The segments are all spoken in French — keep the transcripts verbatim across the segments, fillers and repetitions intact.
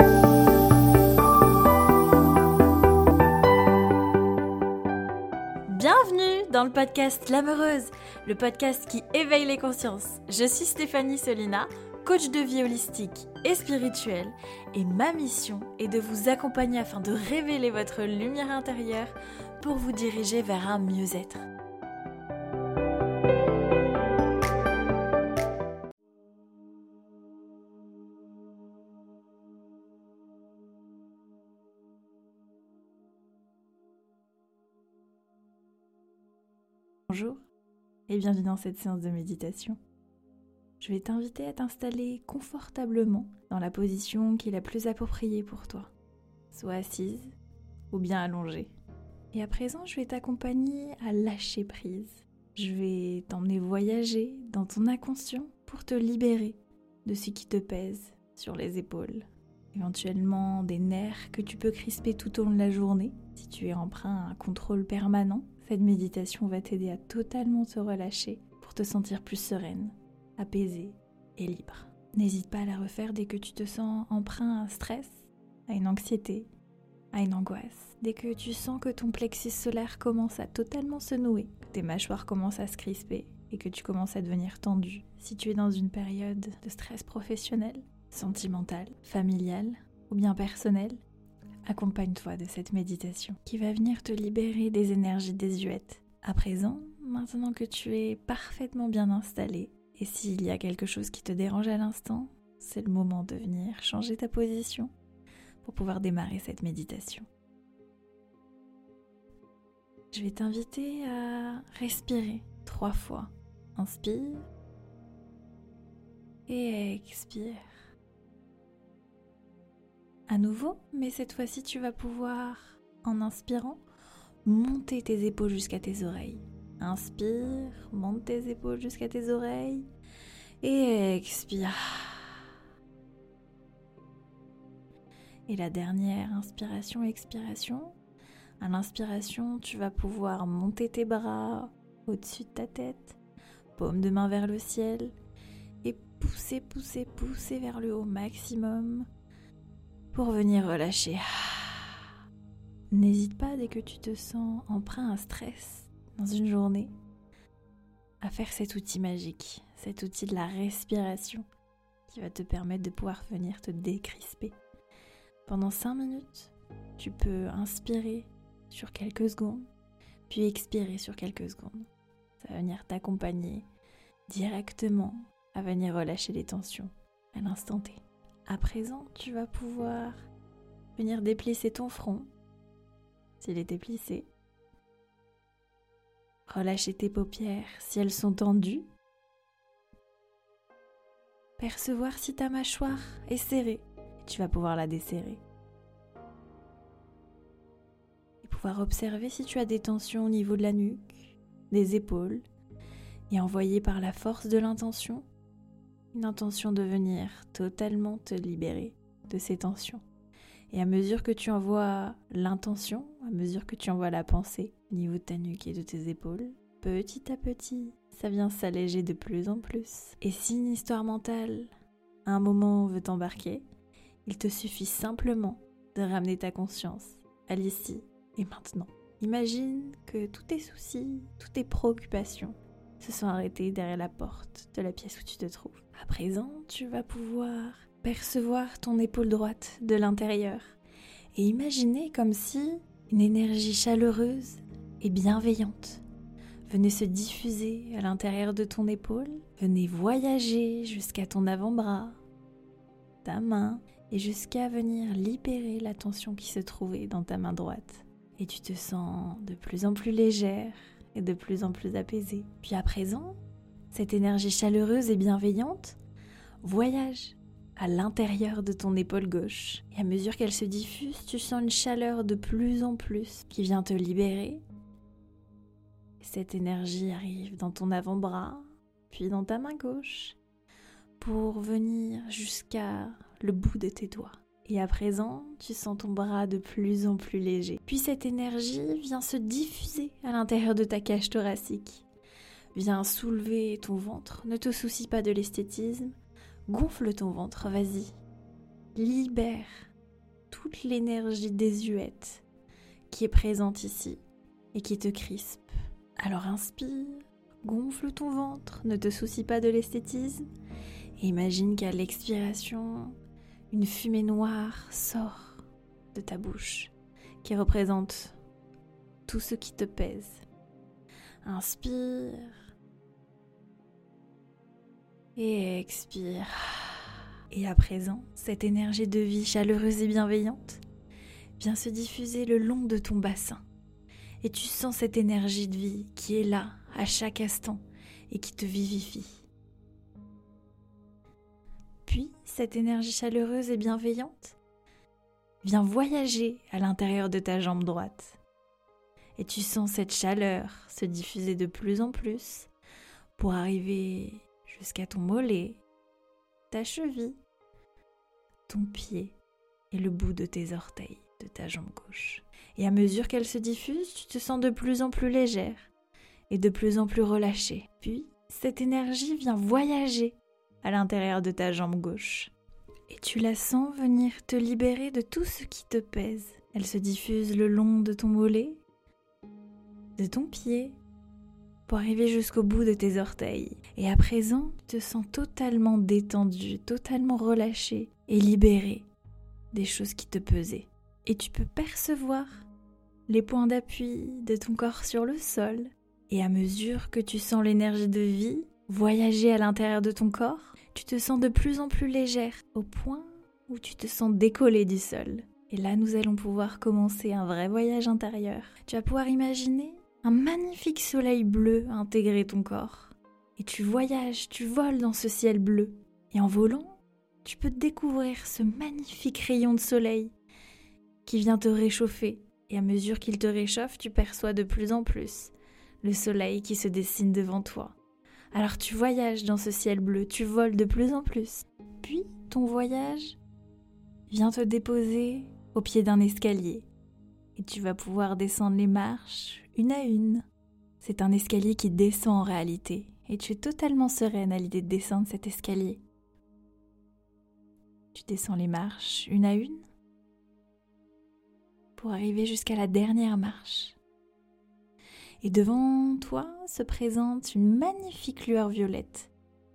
Bienvenue dans le podcast L'Amoureuse, le podcast qui éveille les consciences. Je suis Stéphanie Solina, coach de vie holistique et spirituelle, et ma mission est de vous accompagner afin de révéler votre lumière intérieure pour vous diriger vers un mieux-être. Bonjour et bienvenue dans cette séance de méditation. Je vais t'inviter à t'installer confortablement dans la position qui est la plus appropriée pour toi, soit assise ou bien allongée. Et à présent, je vais t'accompagner à lâcher prise. Je vais t'emmener voyager dans ton inconscient pour te libérer de ce qui te pèse sur les épaules. Éventuellement des nerfs que tu peux crisper tout au long de la journée. Si tu es emprunt à un contrôle permanent, cette méditation va t'aider à totalement te relâcher pour te sentir plus sereine, apaisée et libre. N'hésite pas à la refaire dès que tu te sens emprunt à un stress, à une anxiété, à une angoisse. Dès que tu sens que ton plexus solaire commence à totalement se nouer, que tes mâchoires commencent à se crisper et que tu commences à devenir tendu. Si tu es dans une période de stress professionnel, sentimental, familial ou bien personnel, accompagne-toi de cette méditation qui va venir te libérer des énergies désuètes. À présent, maintenant que tu es parfaitement bien installé, et s'il y a quelque chose qui te dérange à l'instant, c'est le moment de venir changer ta position pour pouvoir démarrer cette méditation. Je vais t'inviter à respirer trois fois. Inspire et expire. À nouveau, mais cette fois-ci, tu vas pouvoir, en inspirant, monter tes épaules jusqu'à tes oreilles. Inspire, monte tes épaules jusqu'à tes oreilles et expire. Et la dernière inspiration, expiration. À l'inspiration, tu vas pouvoir monter tes bras au-dessus de ta tête, paume de main vers le ciel et pousser, pousser, pousser vers le haut maximum pour venir relâcher. N'hésite pas, dès que tu te sens emprunt à stress dans une journée, à faire cet outil magique, cet outil de la respiration qui va te permettre de pouvoir venir te décrisper. Pendant cinq minutes, tu peux inspirer sur quelques secondes, puis expirer sur quelques secondes. Ça va venir t'accompagner directement à venir relâcher les tensions à l'instant T. À présent, tu vas pouvoir venir déplisser ton front, s'il est déplissé. Relâcher tes paupières si elles sont tendues. Percevoir si ta mâchoire est serrée. Tu vas pouvoir la desserrer. Et pouvoir observer si tu as des tensions au niveau de la nuque, des épaules, et envoyer par la force de l'intention une intention de venir totalement te libérer de ces tensions. Et à mesure que tu envoies l'intention, à mesure que tu envoies la pensée au niveau de ta nuque et de tes épaules, petit à petit, ça vient s'alléger de plus en plus. Et si une histoire mentale, à un moment, veut t'embarquer, il te suffit simplement de ramener ta conscience à l'ici et maintenant. Imagine que tous tes soucis, toutes tes préoccupations se sont arrêtés derrière la porte de la pièce où tu te trouves. À présent, tu vas pouvoir percevoir ton épaule droite de l'intérieur et imaginer comme si une énergie chaleureuse et bienveillante venait se diffuser à l'intérieur de ton épaule, venait voyager jusqu'à ton avant-bras, ta main, et jusqu'à venir libérer la tension qui se trouvait dans ta main droite. Et tu te sens de plus en plus légère et de plus en plus apaisée. Puis à présent, cette énergie chaleureuse et bienveillante voyage à l'intérieur de ton épaule gauche. Et à mesure qu'elle se diffuse, tu sens une chaleur de plus en plus qui vient te libérer. Et cette énergie arrive dans ton avant-bras, puis dans ta main gauche, pour venir jusqu'à le bout de tes doigts. Et à présent, tu sens ton bras de plus en plus léger. Puis cette énergie vient se diffuser à l'intérieur de ta cage thoracique. Viens soulever ton ventre. Ne te soucie pas de l'esthétisme. Gonfle ton ventre, vas-y. Libère toute l'énergie désuète qui est présente ici et qui te crispe. Alors inspire, gonfle ton ventre, ne te soucie pas de l'esthétisme et imagine qu'à l'expiration, une fumée noire sort de ta bouche qui représente tout ce qui te pèse. Inspire et expire. Et à présent, cette énergie de vie chaleureuse et bienveillante vient se diffuser le long de ton bassin. Et tu sens cette énergie de vie qui est là à chaque instant et qui te vivifie. Puis, cette énergie chaleureuse et bienveillante vient voyager à l'intérieur de ta jambe droite. Et tu sens cette chaleur se diffuser de plus en plus pour arriver jusqu'à ton mollet, ta cheville, ton pied et le bout de tes orteils de ta jambe gauche. Et à mesure qu'elle se diffuse, tu te sens de plus en plus légère et de plus en plus relâchée. Puis, cette énergie vient voyager à l'intérieur de ta jambe gauche. Et tu la sens venir te libérer de tout ce qui te pèse. Elle se diffuse le long de ton mollet, de ton pied, pour arriver jusqu'au bout de tes orteils. Et à présent, tu te sens totalement détendu, totalement relâché et libéré des choses qui te pesaient. Et tu peux percevoir les points d'appui de ton corps sur le sol. Et à mesure que tu sens l'énergie de vie voyager à l'intérieur de ton corps, tu te sens de plus en plus légère, au point où tu te sens décoller du sol. Et là, nous allons pouvoir commencer un vrai voyage intérieur. Tu vas pouvoir imaginer un magnifique soleil bleu intégrer ton corps. Et tu voyages, tu voles dans ce ciel bleu. Et en volant, tu peux découvrir ce magnifique rayon de soleil qui vient te réchauffer. Et à mesure qu'il te réchauffe, tu perçois de plus en plus le soleil qui se dessine devant toi. Alors tu voyages dans ce ciel bleu, tu voles de plus en plus. Puis ton voyage vient te déposer au pied d'un escalier. Et tu vas pouvoir descendre les marches une à une. C'est un escalier qui descend en réalité. Et tu es totalement sereine à l'idée de descendre cet escalier. Tu descends les marches une à une pour arriver jusqu'à la dernière marche. Et devant toi se présente une magnifique lueur violette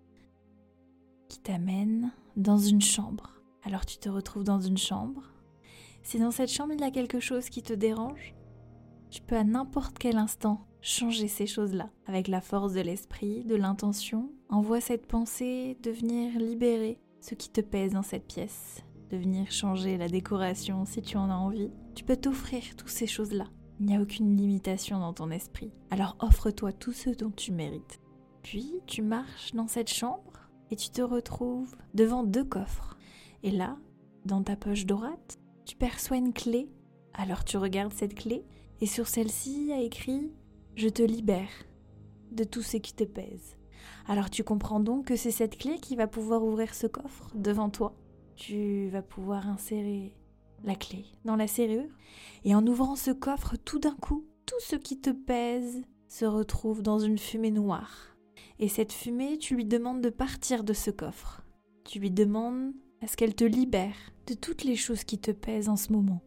qui t'amène dans une chambre. Alors tu te retrouves dans une chambre. Si dans cette chambre il y a quelque chose qui te dérange, tu peux à n'importe quel instant changer ces choses-là. Avec la force de l'esprit, de l'intention, envoie cette pensée de venir libérer ce qui te pèse dans cette pièce, de venir changer la décoration si tu en as envie. Tu peux t'offrir toutes ces choses-là. Il n'y a aucune limitation dans ton esprit. Alors offre-toi tout ce dont tu mérites. Puis tu marches dans cette chambre et tu te retrouves devant deux coffres. Et là, dans ta poche droite, tu perçois une clé. Alors tu regardes cette clé et sur celle-ci, il y a écrit « Je te libère de tout ce qui te pèse ». Alors tu comprends donc que c'est cette clé qui va pouvoir ouvrir ce coffre devant toi. Tu vas pouvoir insérer la clé dans la serrure et en ouvrant ce coffre, tout d'un coup, tout ce qui te pèse se retrouve dans une fumée noire. Et cette fumée, tu lui demandes de partir de ce coffre. Tu lui demandes à ce qu'elle te libère de toutes les choses qui te pèsent en ce moment.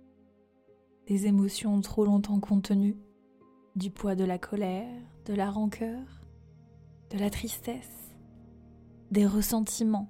Des émotions trop longtemps contenues, du poids de la colère, de la rancœur, de la tristesse, des ressentiments,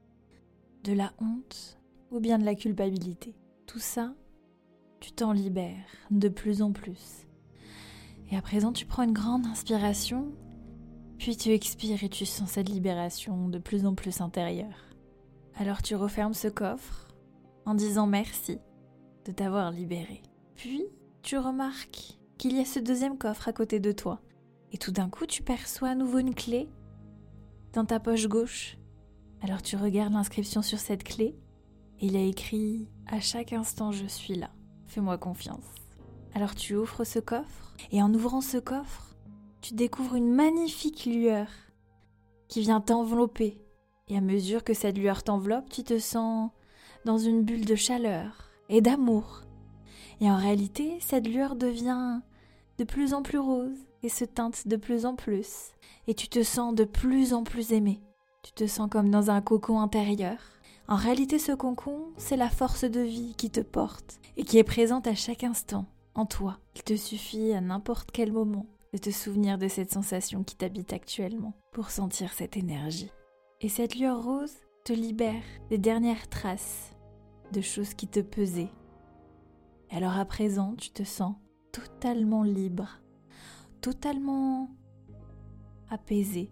de la honte ou bien de la culpabilité. Tout ça, tu t'en libères de plus en plus. Et à présent, tu prends une grande inspiration, puis tu expires et tu sens cette libération de plus en plus intérieure. Alors tu refermes ce coffre en disant merci de t'avoir libéré. Puis tu remarques qu'il y a ce deuxième coffre à côté de toi. Et tout d'un coup, tu perçois à nouveau une clé dans ta poche gauche. Alors tu regardes l'inscription sur cette clé et il y a écrit « À chaque instant, je suis là. Fais-moi confiance ». Alors tu ouvres ce coffre et en ouvrant ce coffre, tu découvres une magnifique lueur qui vient t'envelopper. Et à mesure que cette lueur t'enveloppe, tu te sens dans une bulle de chaleur et d'amour. Et en réalité, cette lueur devient de plus en plus rose et se teinte de plus en plus. Et tu te sens de plus en plus aimé. Tu te sens comme dans un cocon intérieur, En réalité, ce cocon, c'est la force de vie qui te porte et qui est présente à chaque instant en toi. Il te suffit à n'importe quel moment de te souvenir de cette sensation qui t'habite actuellement pour sentir cette énergie. Et cette lueur rose te libère des dernières traces de choses qui te pesaient. Et alors à présent, tu te sens totalement libre, totalement apaisé.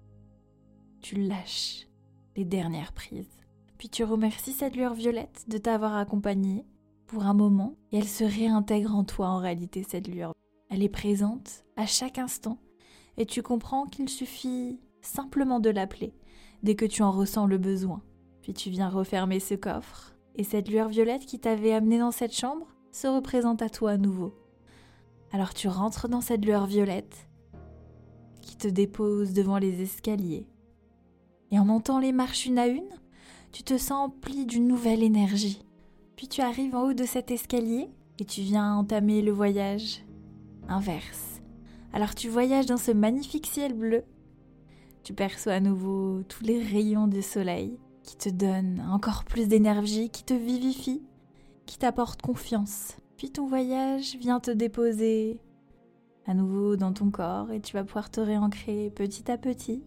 Tu lâches les dernières prises. Puis tu remercies cette lueur violette de t'avoir accompagné pour un moment et elle se réintègre en toi en réalité, cette lueur. Elle est présente à chaque instant et tu comprends qu'il suffit simplement de l'appeler dès que tu en ressens le besoin. Puis tu viens refermer ce coffre et cette lueur violette qui t'avait amené dans cette chambre se représente à toi à nouveau. Alors tu rentres dans cette lueur violette qui te dépose devant les escaliers. Et en montant les marches une à une, tu te sens empli d'une nouvelle énergie. Puis tu arrives en haut de cet escalier et tu viens entamer le voyage inverse. Alors tu voyages dans ce magnifique ciel bleu. Tu perçois à nouveau tous les rayons du soleil qui te donnent encore plus d'énergie, qui te vivifient, qui t'apportent confiance. Puis ton voyage vient te déposer à nouveau dans ton corps et tu vas pouvoir te réancrer petit à petit.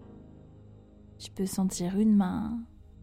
Tu peux sentir une main,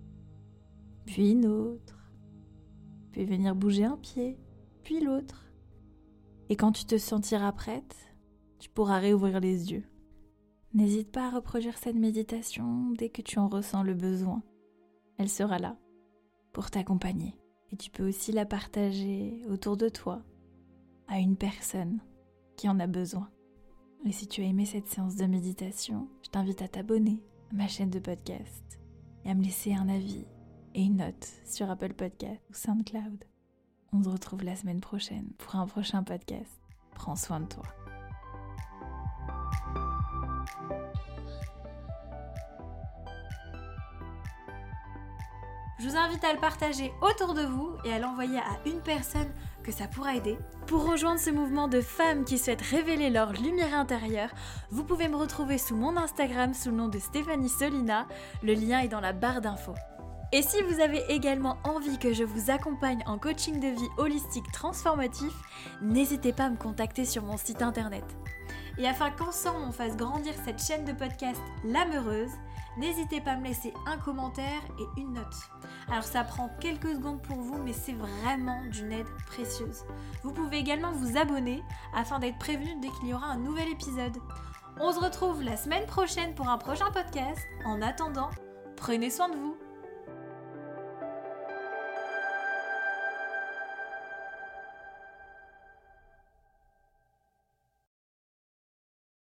puis une autre, puis venir bouger un pied, puis l'autre. Et quand tu te sentiras prête, tu pourras réouvrir les yeux. N'hésite pas à reproduire cette méditation dès que tu en ressens le besoin. Elle sera là pour t'accompagner. Et tu peux aussi la partager autour de toi à une personne qui en a besoin. Et si tu as aimé cette séance de méditation, je t'invite à t'abonner à ma chaîne de podcast et à me laisser un avis et une note sur Apple Podcast ou SoundCloud. On se retrouve la semaine prochaine pour un prochain podcast. Prends soin de toi. Je vous invite à le partager autour de vous et à l'envoyer à une personne que ça pourra aider. Pour rejoindre ce mouvement de femmes qui souhaitent révéler leur lumière intérieure, vous pouvez me retrouver sous mon Instagram sous le nom de Stéphanie Solina. Le lien est dans la barre d'infos. Et si vous avez également envie que je vous accompagne en coaching de vie holistique transformatif, n'hésitez pas à me contacter sur mon site internet. Et afin qu'ensemble on fasse grandir cette chaîne de podcast L'âme heureuse, n'hésitez pas à me laisser un commentaire et une note. Alors ça prend quelques secondes pour vous, mais c'est vraiment d'une aide précieuse. Vous pouvez également vous abonner afin d'être prévenu dès qu'il y aura un nouvel épisode. On se retrouve la semaine prochaine pour un prochain podcast. En attendant, prenez soin de vous.